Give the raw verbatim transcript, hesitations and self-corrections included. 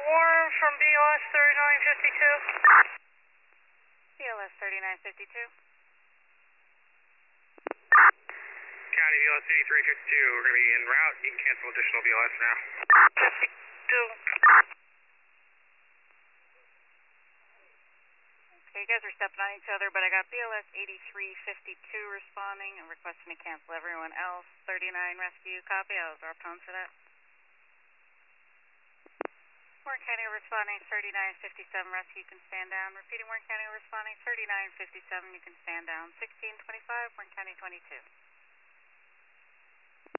Warren from B L S thirty-nine fifty-two. B L S thirty-nine fifty-two. County B L S eighty-three fifty-two, we're going to be en route. You can cancel additional B L S now. fifty-two. Okay, you guys are stepping on each other, but I got B L S eighty-three fifty-two responding and requesting to cancel everyone else. thirty-nine rescue, copy. I was our pound for that. Warren County responding thirty-nine fifty-seven rescue, you can stand down. Repeating Warren County responding thirty-nine fifty-seven, you can stand down. sixteen twenty-five, Warren County twenty-two.